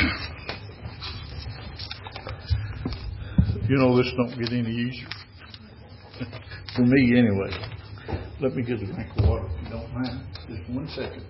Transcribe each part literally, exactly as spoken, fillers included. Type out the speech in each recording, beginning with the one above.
You know, this don't get any easier. For me, anyway. Let me get a drink of water, if you don't mind. Just one second.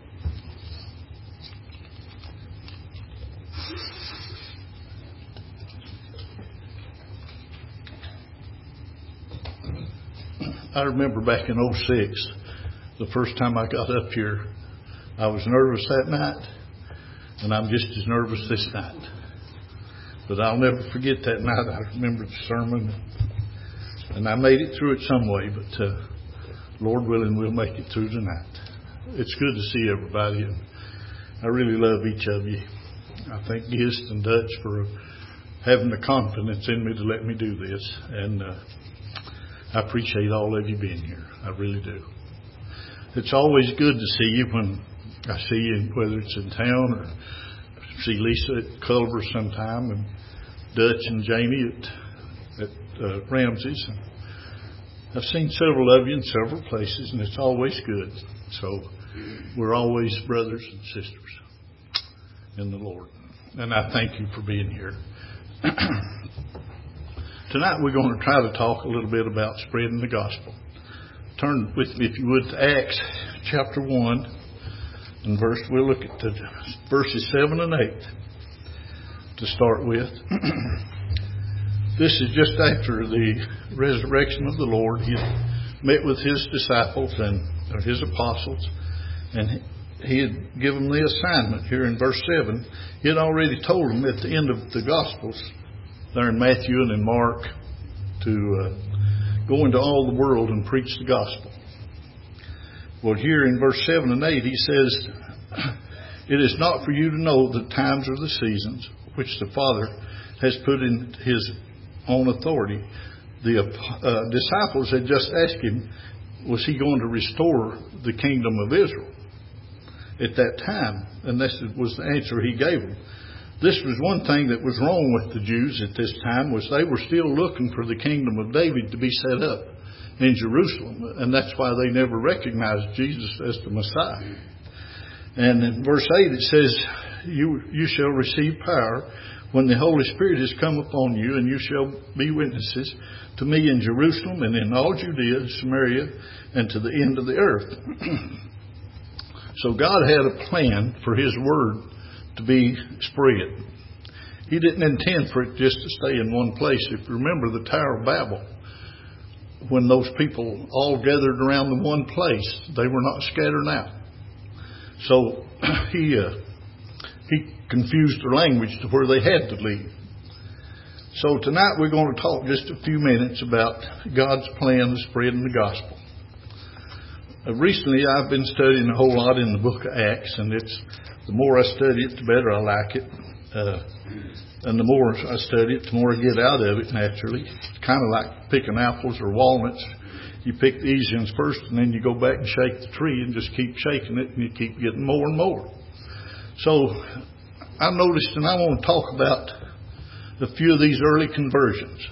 I remember back in oh six, the first time I got up here, I was nervous that night, and I'm just as nervous this night. But I'll never forget that night. I remember the sermon, and I made it through it some way, but uh, Lord willing, we'll make it through tonight. It's good to see everybody, and I really love each of you. I thank Gist and Dutch for having the confidence in me to let me do this, and uh, I appreciate all of you being here. I really do. It's always good to see you when I see you, whether it's in town or see Lisa at Culver sometime, and Dutch and Jamie at, at uh, Ramsey's. I've seen several of you in several places, and it's always good. So we're always brothers and sisters in the Lord. And I thank you for being here. Tonight we're going to try to talk a little bit about spreading the gospel. Turn with me, if you would, to Acts chapter one, and verse. We'll look at the verses seven and eight to start with. This is just after the resurrection of the Lord. He met with his disciples and or his apostles, and he had given them the assignment here in verse seven. He had already told them at the end of the Gospels, there in Matthew and in Mark, to uh, go into all the world and preach the gospel. Well, here in verse seven and eight, he says, "It is not for you to know the times or the seasons which the Father has put in his own authority." The uh, disciples had just asked him, was he going to restore the kingdom of Israel at that time? And this was the answer he gave them. This was one thing that was wrong with the Jews at this time, was they were still looking for the kingdom of David to be set up in Jerusalem. And that's why they never recognized Jesus as the Messiah. And in verse eight it says, you, you shall receive power when the Holy Spirit has come upon you, and you shall be witnesses to me in Jerusalem and in all Judea, Samaria, and to the end of the earth. So God had a plan for his word to be spread. He didn't intend for it just to stay in one place. If you remember the Tower of Babel, when those people all gathered around the one place, they were not scattered out. So he uh, he confused their language to where they had to leave. So tonight we're going to talk just a few minutes about God's plan of spreading the gospel. Uh, recently I've been studying a whole lot in the book of Acts, and it's the more I study it, the better I like it. Uh, and the more I study it, the more I get out of it naturally. It's kind of like picking apples or walnuts. You pick the easy ones first, and then you go back and shake the tree and just keep shaking it, and you keep getting more and more. So I noticed, and I want to talk about a few of these early conversions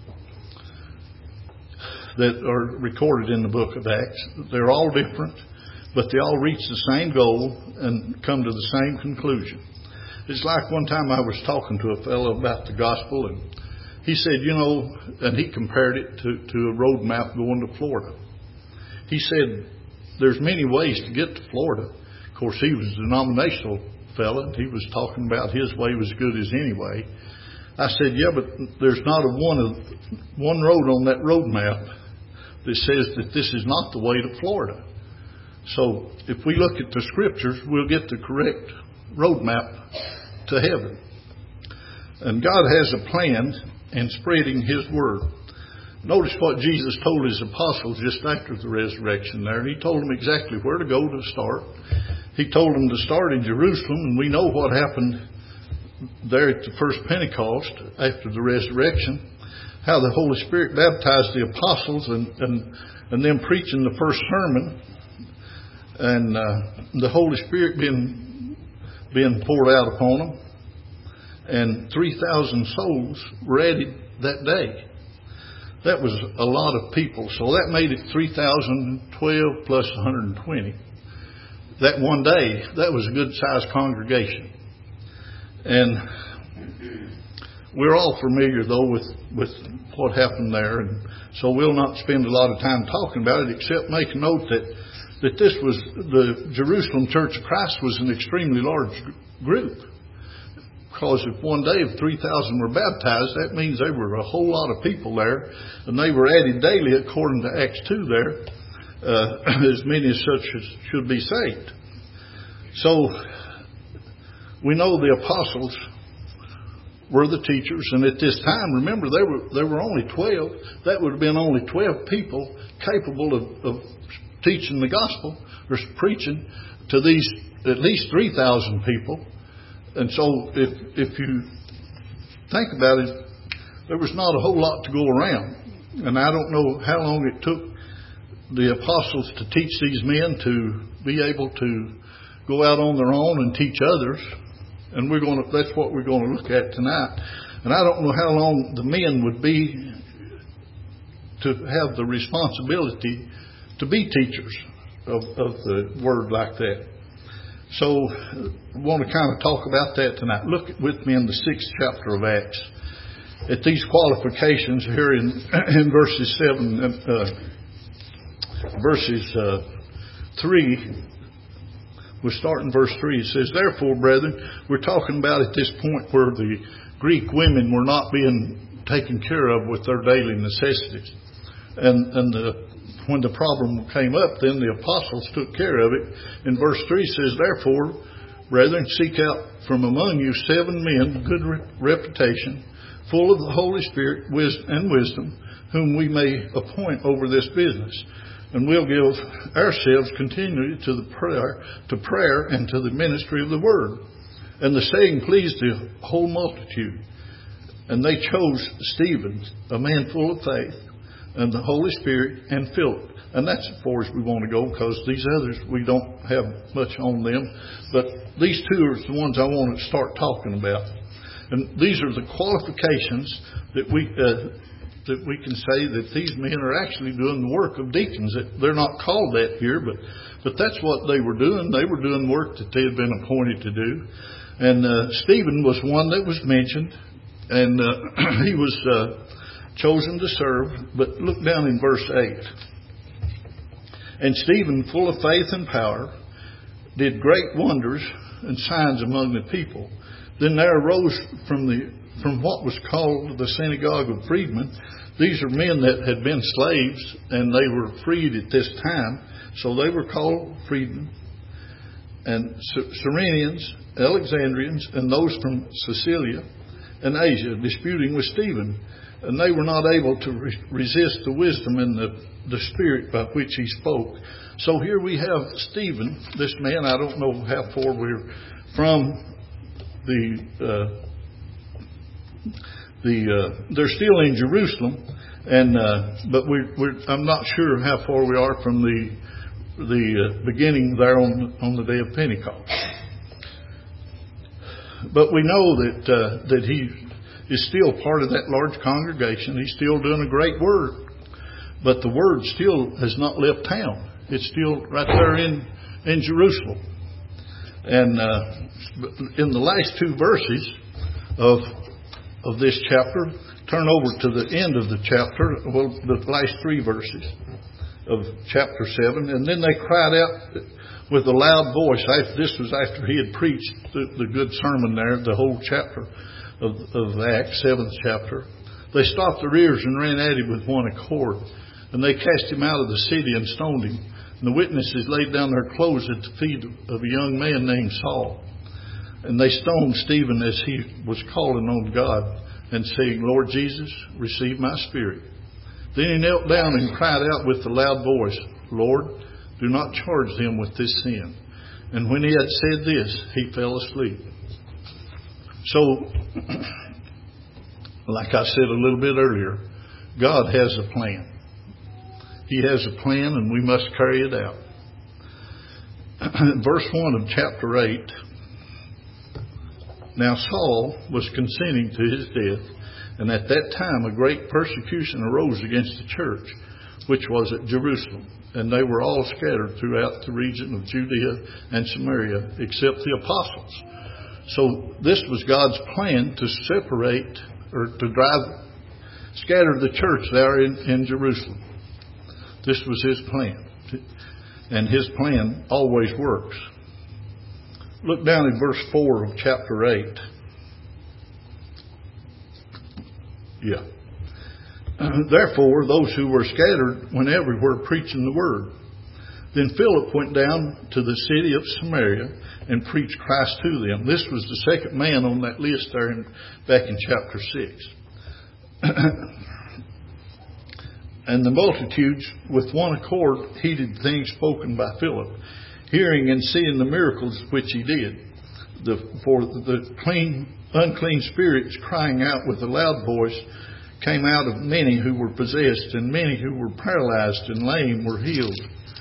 that are recorded in the book of Acts. They're all different, but they all reach the same goal and come to the same conclusion. It's like one time I was talking to a fellow about the gospel, and he said, you know, and he compared it to, to a road map going to Florida. He said, there's many ways to get to Florida. Of course, he was a denominational fellow, and he was talking about his way was good as any way. I said, yeah, but there's not a one, of, one road on that road map that says that this is not the way to Florida. So if we look at the scriptures, we'll get the correct roadmap to heaven. And God has a plan in spreading his word. Notice what Jesus told his apostles just after the resurrection there. He told them exactly where to go to start. He told them to start in Jerusalem, and we know what happened there at the first Pentecost after the resurrection, how the Holy Spirit baptized the apostles, and, and, and them preaching the first sermon, and uh, the Holy Spirit being, being poured out upon them. And three thousand souls were added that day. That was a lot of people. So that made it three thousand twelve plus one hundred twenty. That one day, that was a good-sized congregation. And we're all familiar, though, with, with what happened there. And so we'll not spend a lot of time talking about it, except make a note that, that this was, the Jerusalem Church of Christ was an extremely large group. Because if one day if three thousand were baptized, that means there were a whole lot of people there. And they were added daily, according to Acts two there, uh, as many as such as should be saved. So we know the apostles were the teachers, and at this time, remember, there were there were only twelve. That would have been only twelve people capable of, of teaching the gospel or preaching to these at least three thousand people. And so, if if you think about it, there was not a whole lot to go around, and I don't know how long it took the apostles to teach these men to be able to go out on their own and teach others. And we're going to, that's what we're going to look at tonight. And I don't know how long the men would be to have the responsibility to be teachers of, of the word like that. So I want to kind of talk about that tonight. Look with me in the sixth chapter of Acts at these qualifications here in, in verses seven, uh, verses uh, three. We'll start in verse three. It says, "Therefore, brethren," we're talking about at this point where the Greek women were not being taken care of with their daily necessities. And, and the, when the problem came up, then the apostles took care of it. In verse three says, "Therefore, brethren, seek out from among you seven men of good re- reputation, full of the Holy Spirit wis- and wisdom, whom we may appoint over this business. And we'll give ourselves continually to the prayer, to prayer and to the ministry of the word." And the saying pleased the whole multitude. And they chose Stephen, a man full of faith, and the Holy Spirit, and Philip. And that's as far as we want to go, because these others, we don't have much on them. But these two are the ones I want to start talking about. And these are the qualifications that we... Uh, that we can say that these men are actually doing the work of deacons. They're not called that here, but but that's what they were doing. They were doing work that they had been appointed to do. And uh, Stephen was one that was mentioned, and uh, he was uh, chosen to serve. But look down in verse eight. "And Stephen, full of faith and power, did great wonders and signs among the people. Then there arose from the from what was called the synagogue of freedmen." These are men that had been slaves, and they were freed at this time, so they were called freedmen. "And Cyrenians, Alexandrians, and those from Cilicia and Asia, disputing with Stephen. And they were not able to re- resist the wisdom and the, the spirit by which he spoke." So here we have Stephen, this man. I don't know how far we're from the... Uh, The uh, they're still in Jerusalem, and uh, but we're, we're I'm not sure how far we are from the the uh, beginning there on on the day of Pentecost. But we know that uh, that he is still part of that large congregation. He's still doing a great work, but the word still has not left town. It's still right there in in Jerusalem, and uh, in the last two verses of of this chapter, turn over to the end of the chapter, well, the last three verses of chapter seven. "And then they cried out with a loud voice." This was after he had preached the, the good sermon there, the whole chapter of, of Acts, seventh chapter. "They stopped their ears and ran at him with one accord. And they cast him out of the city and stoned him. And the witnesses laid down their clothes at the feet of a young man named Saul. And they stoned Stephen as he was calling on God and saying, 'Lord Jesus, receive my spirit.' Then he knelt down and cried out with a loud voice, 'Lord, do not charge them with this sin.' And when he had said this, he fell asleep." So, like I said a little bit earlier, God has a plan. He has a plan, and we must carry it out. Verse one of chapter eight. "Now Saul was consenting to his death, and at that time a great persecution arose against the church, which was at Jerusalem. And they were all scattered throughout the region of Judea and Samaria, except the apostles. So this was God's plan to separate or to drive, scatter the church there in, in Jerusalem. This was His plan. And His plan always works. Look down in verse four of chapter eight. Yeah. Therefore, those who were scattered went everywhere preaching the word. Then Philip went down to the city of Samaria and preached Christ to them. This was the second man on that list there in, back in chapter six. And the multitudes with one accord heeded things spoken by Philip, hearing and seeing the miracles which he did. The, for the clean, unclean spirits crying out with a loud voice came out of many who were possessed, and many who were paralyzed and lame were healed.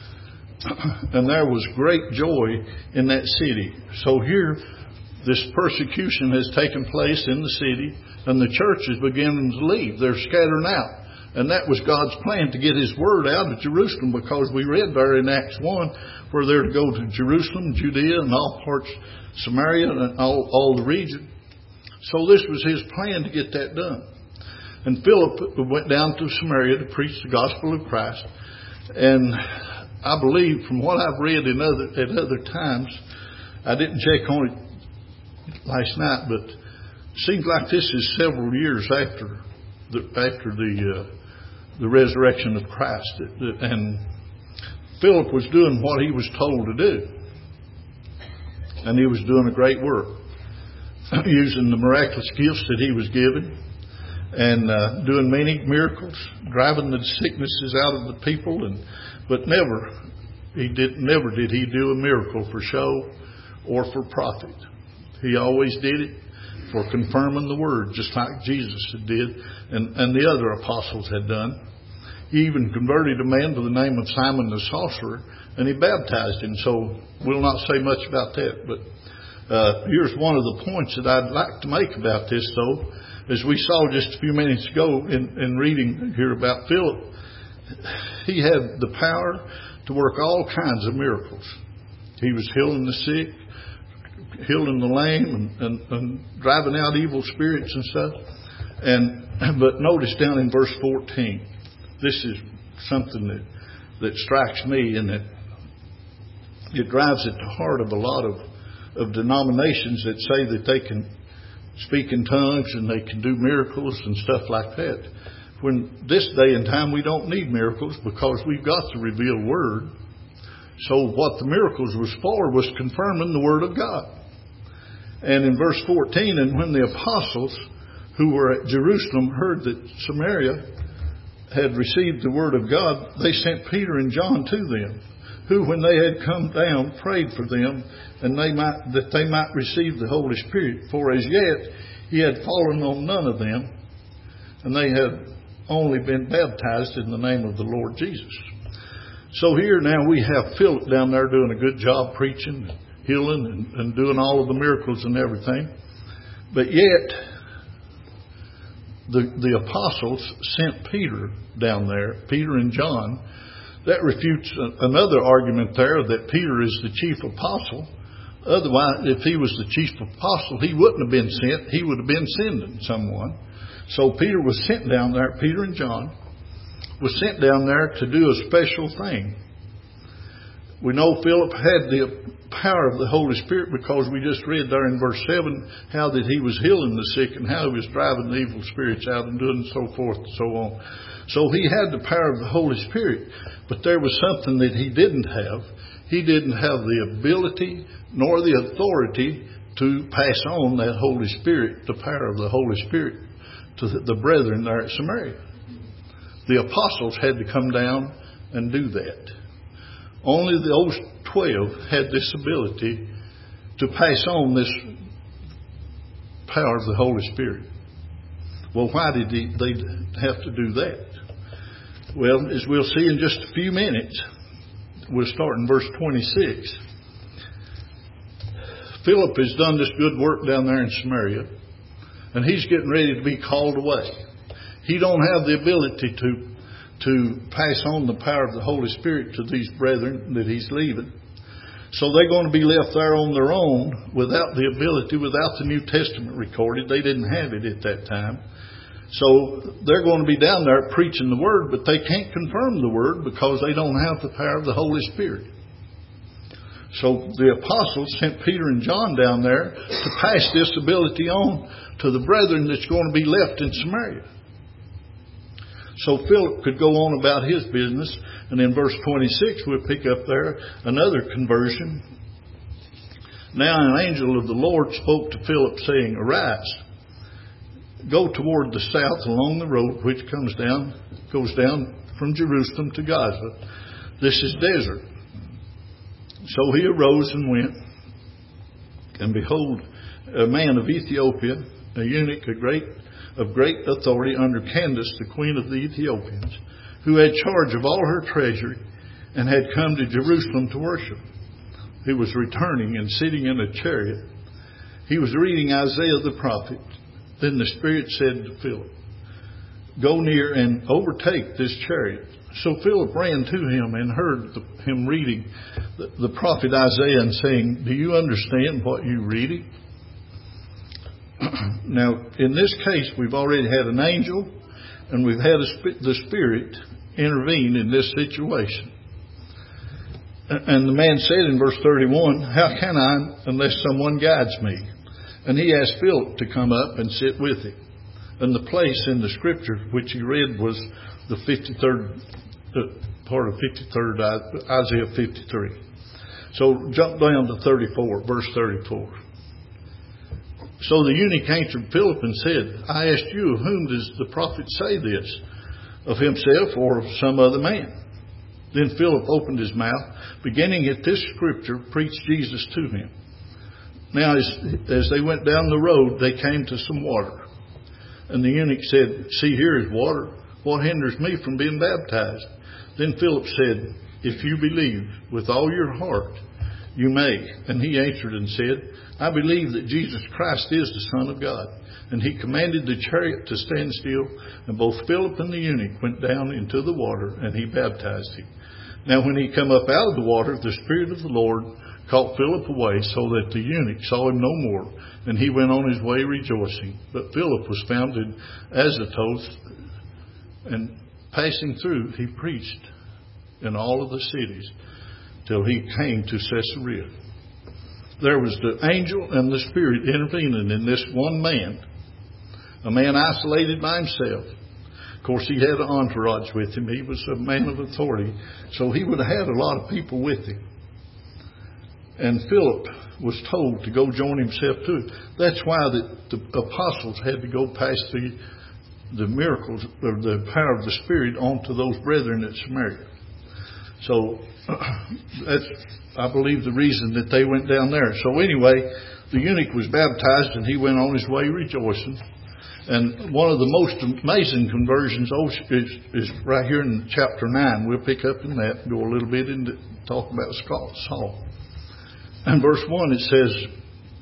And there was great joy in that city. So here, this persecution has taken place in the city, and the church is beginning to leave. They're scattering out. And that was God's plan, to get His word out of Jerusalem, because we read there in Acts one where they're to go to Jerusalem, Judea, and all parts, Samaria, and all, all the region. So this was His plan to get that done. And Philip went down to Samaria to preach the gospel of Christ. And I believe, from what I've read in other at other times, I didn't check on it last night, but it seems like this is several years after the after the uh, the resurrection of Christ, and Philip was doing what he was told to do, and he was doing a great work, using the miraculous gifts that he was given, and uh, doing many miracles, driving the sicknesses out of the people, and but never he did never did he do a miracle for show or for profit. He always did it for confirming the word, just like Jesus did, and, and the other apostles had done. He even converted a man by the name of Simon the sorcerer, and he baptized him. So we'll not say much about that. But uh, here's one of the points that I'd like to make about this, though. As we saw just a few minutes ago in, in reading here about Philip, he had the power to work all kinds of miracles. He was healing the sick, healing the lame, and, and, and driving out evil spirits and stuff. And but notice down in verse fourteen, this is something that that strikes me, and that it drives at the heart of a lot of of denominations that say that they can speak in tongues and they can do miracles and stuff like that. When this day and time we don't need miracles, because we've got the revealed word. So what the miracles was for was confirming the word of God. And in verse fourteen, and when the apostles who were at Jerusalem heard that Samaria had received the word of God, they sent Peter and John to them, who, when they had come down, prayed for them, and they might that they might receive the Holy Spirit. For as yet he had fallen on none of them, and they had only been baptized in the name of the Lord Jesus. So here now we have Philip down there doing a good job preaching, healing, and, and doing all of the miracles and everything. But yet the, the apostles sent Peter down there, Peter and John. That refutes another argument there that Peter is the chief apostle. Otherwise, if he was the chief apostle, he wouldn't have been sent. He would have been sending someone. So Peter was sent down there, Peter and John was sent down there to do a special thing. We know Philip had the power of the Holy Spirit, because we just read there in verse seven how that he was healing the sick and how he was driving the evil spirits out and doing so forth and so on. So he had the power of the Holy Spirit, but there was something that he didn't have. He didn't have the ability nor the authority to pass on that Holy Spirit, the power of the Holy Spirit, to the brethren there at Samaria. The apostles had to come down and do that. Only those twelve had this ability to pass on this power of the Holy Spirit. Well, why did he, they have to do that? Well, as we'll see in just a few minutes, we'll start in verse twenty-six. Philip has done this good work down there in Samaria, and he's getting ready to be called away. He don't have the ability to to pass on the power of the Holy Spirit to these brethren that he's leaving. So they're going to be left there on their own without the ability, without the New Testament recorded. They didn't have it at that time. So they're going to be down there preaching the Word, but they can't confirm the Word because they don't have the power of the Holy Spirit. So the apostles sent Peter and John down there to pass this ability on to the brethren that's going to be left in Samaria. So Philip could go on about his business. And in verse twenty-six, we'll pick up there another conversion. Now an angel of the Lord spoke to Philip, saying, Arise, go toward the south along the road which comes down, goes down from Jerusalem to Gaza. This is desert. So he arose and went. And behold, a man of Ethiopia, a eunuch, a great of great authority under Candace, the queen of the Ethiopians, who had charge of all her treasury and had come to Jerusalem to worship. He was returning and sitting in a chariot. He was reading Isaiah the prophet. Then the Spirit said to Philip, Go near and overtake this chariot. So Philip ran to him and heard the, him reading the, the prophet Isaiah and saying, Do you understand what you're reading? Now, in this case, we've already had an angel and we've had a, the Spirit intervene in this situation. And the man said in verse thirty-one, How can I unless someone guides me? And he asked Philip to come up and sit with him. And the place in the scripture which he read was the fifty-third, the part of fifty-third, Isaiah fifty-three. So jump down to thirty-four, verse thirty-four. So the eunuch answered Philip and said, I asked you, of whom does the prophet say this? Of himself or of some other man? Then Philip opened his mouth, beginning at this scripture, preached Jesus to him. Now as, as they went down the road, they came to some water. And the eunuch said, See, here is water. What hinders me from being baptized? Then Philip said, If you believe with all your heart, you may. And he answered and said, I believe that Jesus Christ is the Son of God. And he commanded the chariot to stand still. And both Philip and the eunuch went down into the water, and he baptized him. Now when he come up out of the water, the Spirit of the Lord caught Philip away, so that the eunuch saw him no more. And he went on his way rejoicing. But Philip was found in Azotus, and passing through, he preached in all of the cities till he came to Caesarea. There was the angel and the Spirit intervening in this one man, a man isolated by himself. Of course, he had an entourage with him. He was a man of authority, so he would have had a lot of people with him. And Philip was told to go join himself to it. That's why the, the apostles had to go past the the miracles or the power of the Spirit onto those brethren at Samaria. So that's, I believe, the reason that they went down there. So anyway, the eunuch was baptized and he went on his way rejoicing. And one of the most amazing conversions is, is right here in chapter nine. We'll pick up in that and go a little bit into talk about Saul. And verse one, it says,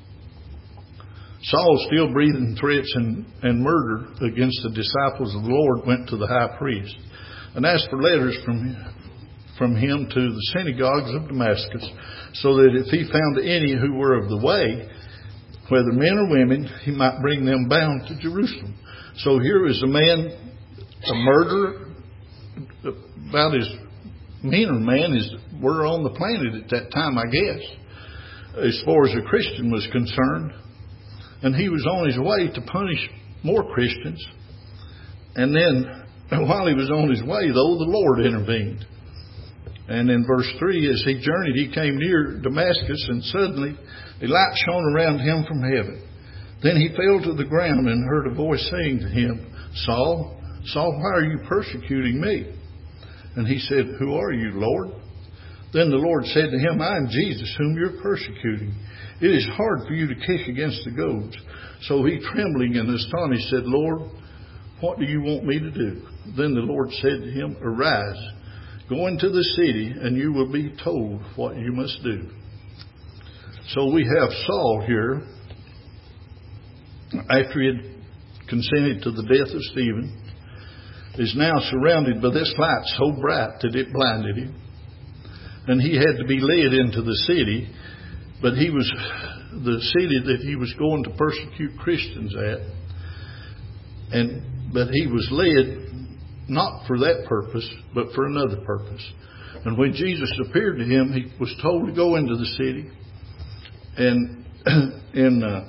Saul, still breathing threats and, and murder against the disciples of the Lord, went to the high priest and asked for letters from, from him to the synagogues of Damascus, so that if he found any who were of the way, whether men or women, he might bring them bound to Jerusalem. So here is a man, a murderer, about as mean a man as were on the planet at that time, I guess, as far as a Christian was concerned. And he was on his way to punish more Christians. And then, while he was on his way, though, the Lord intervened. And in verse three, as he journeyed, he came near Damascus, and suddenly a light shone around him from heaven. Then he fell to the ground and heard a voice saying to him, Saul, Saul, why are you persecuting me? And he said, Who are you, Lord? Then the Lord said to him, I am Jesus, whom you're persecuting. It is hard for you to kick against the goads. So he, trembling and astonished, said, Lord, what do you want me to do? Then the Lord said to him, Arise, go into the city, and you will be told what you must do. So we have Saul here, after he had consented to the death of Stephen, is now surrounded by this light so bright that it blinded him. and he had to be led into the city, but he was the city that he was going to persecute Christians at, and but he was led not for that purpose, but for another purpose. And when Jesus appeared to him, he was told to go into the city, and and uh,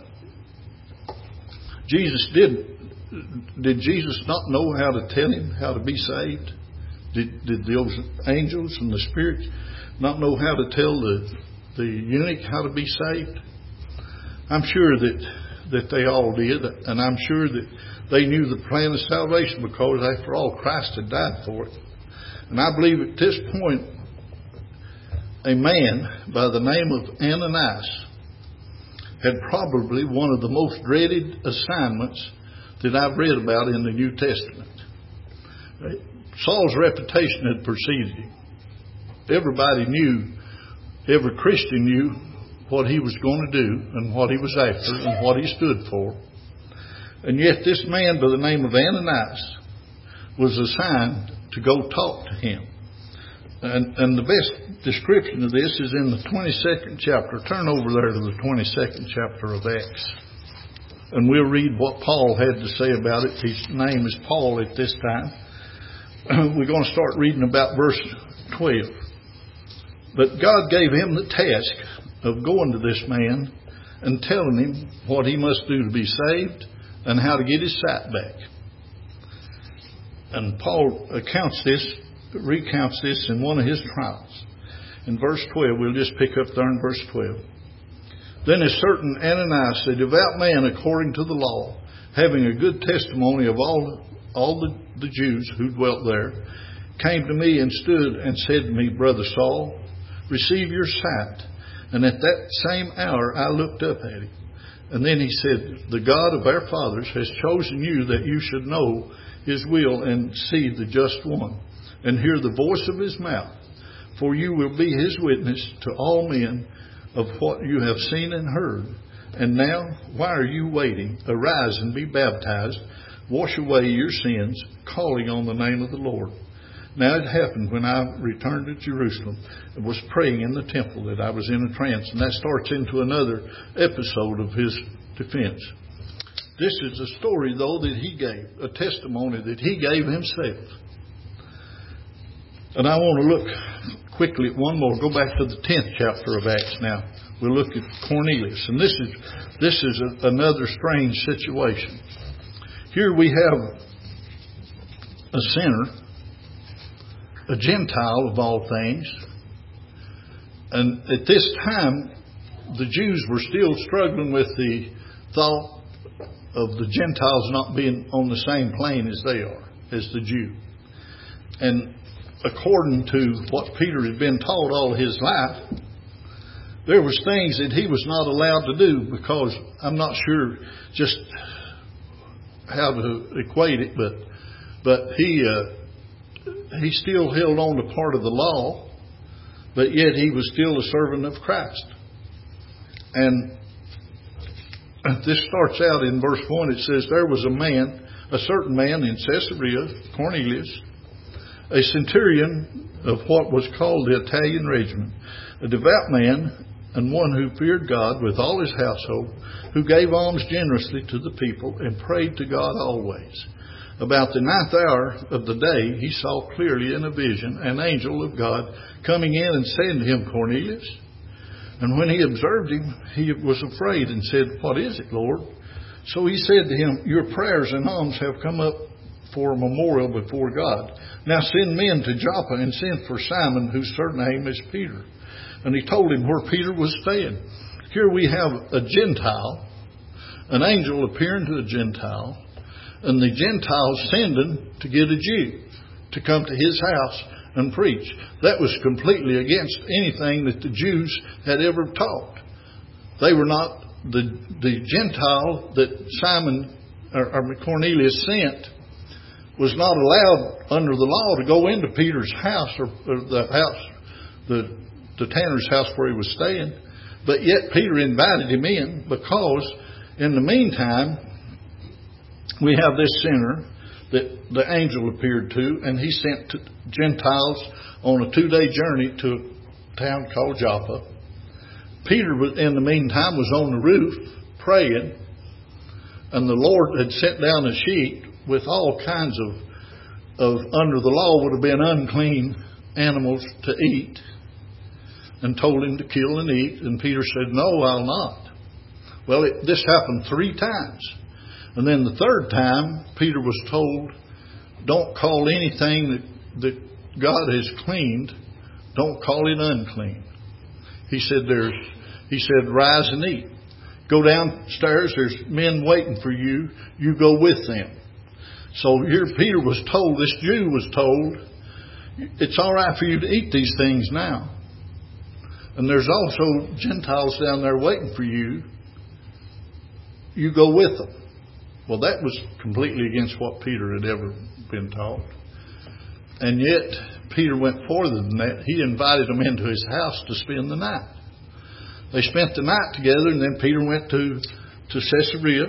Jesus did. Did Jesus not know how to tell him how to be saved? Did, did those angels and the spirits not know how to tell the the eunuch how to be saved? I'm sure that that they all did, and I'm sure that they knew the plan of salvation, because after all, Christ had died for it. And I believe at this point, a man by the name of Ananias had probably one of the most dreaded assignments that I've read about in the New Testament. Saul's reputation had preceded him. Everybody knew, every Christian knew what he was going to do and what he was after and what he stood for. And yet this man by the name of Ananias was assigned to go talk to him. And, and the best description of this is in the twenty-second chapter. Turn over there to the twenty-second chapter of Acts. And we'll read what Paul had to say about it. His name is Paul at this time. We're going to start reading about verse twelve. But God gave him the task of going to this man and telling him what he must do to be saved and how to get his sight back. And Paul accounts this, recounts this in one of his trials. In verse twelve, we'll just pick up there in verse twelve. Then a certain Ananias, a devout man according to the law, having a good testimony of all all the, the Jews who dwelt there, came to me and stood and said to me, Brother Saul, receive your sight. And at that same hour I looked up at him. And then he said, the God of our fathers has chosen you that you should know his will and see the just one, and hear the voice of his mouth. For you will be his witness to all men of what you have seen and heard. And now, why are you waiting? Arise and be baptized, wash away your sins, calling on the name of the Lord. Now it happened when I returned to Jerusalem and was praying in the temple that I was in a trance. And that starts into another episode of his defense. This is a story, though, that he gave, a testimony that he gave himself. And I want to look quickly at one more. Go back to the tenth chapter of Acts now. We'll look at Cornelius. And this is this is a, another strange situation. Here we have a sinner, a Gentile of all things. And at this time, the Jews were still struggling with the thought of the Gentiles not being on the same plane as they are, as the Jew. And according to what Peter had been taught all his life, there was things that he was not allowed to do, because I'm not sure just how to equate it, but but he uh, he still held on to part of the law, but yet he was still a servant of Christ. And this starts out in verse one. It says, there was a man, a certain man in Caesarea, Cornelius, a centurion of what was called the Italian regiment, a devout man, and one who feared God with all his household, who gave alms generously to the people and prayed to God always. About the ninth hour of the day, he saw clearly in a vision an angel of God coming in and saying to him, Cornelius. And when he observed him, he was afraid and said, what is it, Lord? So he said to him, your prayers and alms have come up for a memorial before God. Now send men to Joppa and send for Simon, whose surname is Peter. And he told him where Peter was staying. Here we have a Gentile, an angel appearing to a Gentile, and the Gentiles sending to get a Jew to come to his house and preach. That was completely against anything that the Jews had ever taught. They were not, the the Gentile that Simon or, or Cornelius sent was not allowed under the law to go into Peter's house or, or the house, the the tanner's house where he was staying. But yet Peter invited him in, because in the meantime we have this sinner that the angel appeared to, and he sent to Gentiles on a two-day journey to town called Joppa. Peter, in the meantime, was on the roof praying, and the Lord had sent down a sheet with all kinds of, of under the law would have been unclean animals to eat, and told him to kill and eat. And Peter said, "No, I'll not." Well, it, this happened three times. And then the third time, Peter was told, don't call anything that, that God has cleaned, don't call it unclean. He said, "There's," he said, "rise and eat. Go downstairs, there's men waiting for you, you go with them." So here Peter was told, this Jew was told, it's all right for you to eat these things now. And there's also Gentiles down there waiting for you. You go with them. Well, that was completely against what Peter had ever been taught. And yet, Peter went further than that. He invited them into his house to spend the night. They spent the night together, and then Peter went to, to Caesarea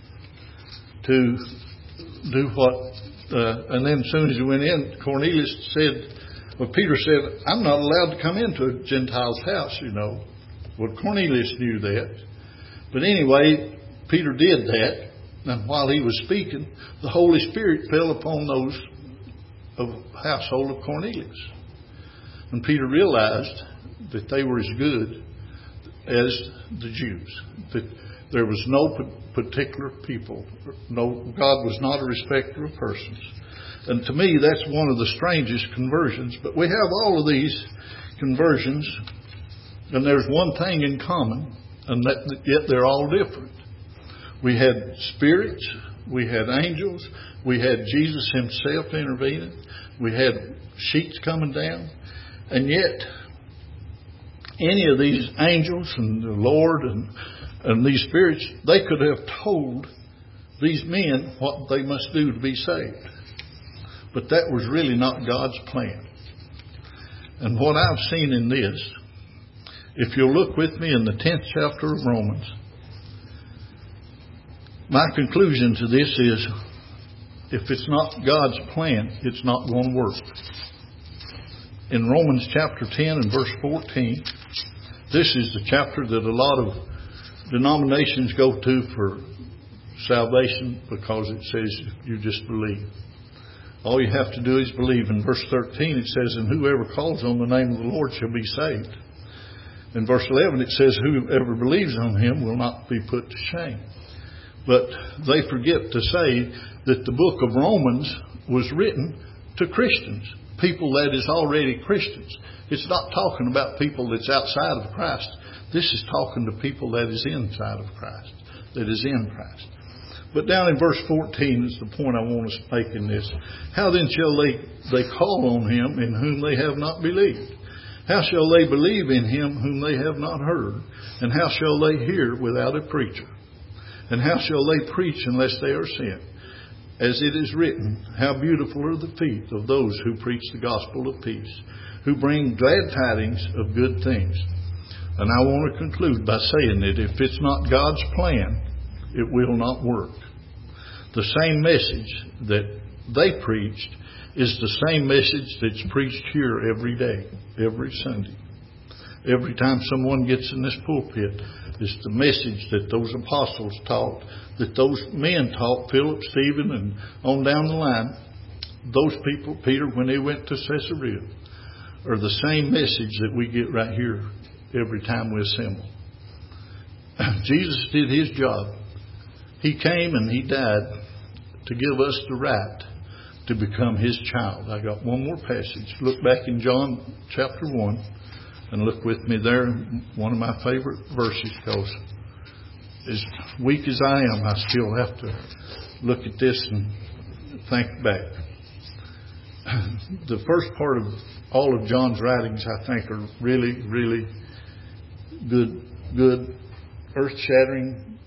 to do what, uh, and then as soon as he went in, Cornelius said, well, Peter said, "I'm not allowed to come into a Gentile's house, you know." Well, Cornelius knew that. But anyway, Peter did that. And while he was speaking, the Holy Spirit fell upon those of the household of Cornelius. And Peter realized that they were as good as the Jews. That there was no particular people. No, God was not a respecter of persons. And to me, that's one of the strangest conversions. But we have all of these conversions, and there's one thing in common, and that yet they're all different. We had spirits, we had angels, we had Jesus himself intervening, we had sheets coming down, and yet any of these angels and the Lord and, and these spirits, they could have told these men what they must do to be saved. But that was really not God's plan. And what I've seen in this, if you'll look with me in the tenth chapter of Romans, my conclusion to this is, if it's not God's plan, it's not going to work. In Romans chapter ten and verse fourteen, this is the chapter that a lot of denominations go to for salvation, because it says you just believe. All you have to do is believe. In verse thirteen it says, "And whoever calls on the name of the Lord shall be saved." In verse eleven it says, "Whoever believes on him will not be put to shame." But they forget to say that the book of Romans was written to Christians, people that is already Christians. It's not talking about people that's outside of Christ. This is talking to people that is inside of Christ, that is in Christ. But down in verse fourteen is the point I want to make in this. "How then shall they, they call on him in whom they have not believed? How shall they believe in him whom they have not heard? And how shall they hear without a preacher? And how shall they preach unless they are sent? As it is written, how beautiful are the feet of those who preach the gospel of peace, who bring glad tidings of good things." And I want to conclude by saying that if it's not God's plan, it will not work. The same message that they preached is the same message that's preached here every day, every Sunday. Every time someone gets in this pulpit, it's the message that those apostles taught, that those men taught, Philip, Stephen, and on down the line. Those people, Peter, when they went to Caesarea, are the same message that we get right here every time we assemble. Jesus did his job. He came and he died to give us the right to become his child. I got one more passage. Look back in John chapter one. And look with me there, one of my favorite verses, because as weak as I am, I still have to look at this and think back. The first part of all of John's writings, I think, are really, really good, good, earth-shattering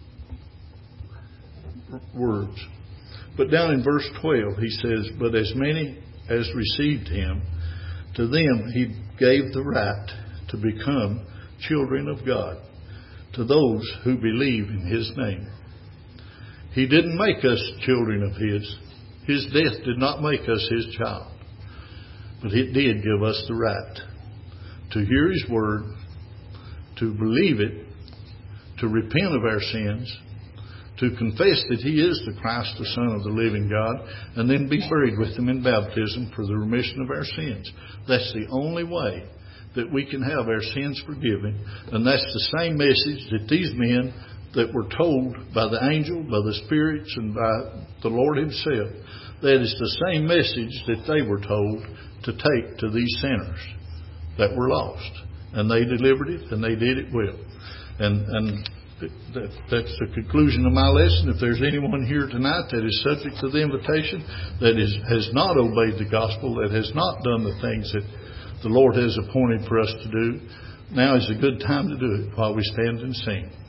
words. But down in verse twelve, he says, "But as many as received him, to them he gave the right to become children of God, to those who believe in his name." He didn't make us children of his. His death did not make us his child. But it did give us the right to hear His Word, to believe it, to repent of our sins, to confess that He is the Christ, the Son of the living God, and then be buried with Him in baptism for the remission of our sins. That's the only way that we can have our sins forgiven. And that's the same message that these men that were told by the angel, by the spirits, and by the Lord Himself, that is the same message that they were told to take to these sinners that were lost. And they delivered it, and they did it well. And, and that, that's the conclusion of my lesson. If there's anyone here tonight that is subject to the invitation, that is, has not obeyed the gospel, that has not done the things that the Lord has appointed for us to do, now is a good time to do it while we stand and sing.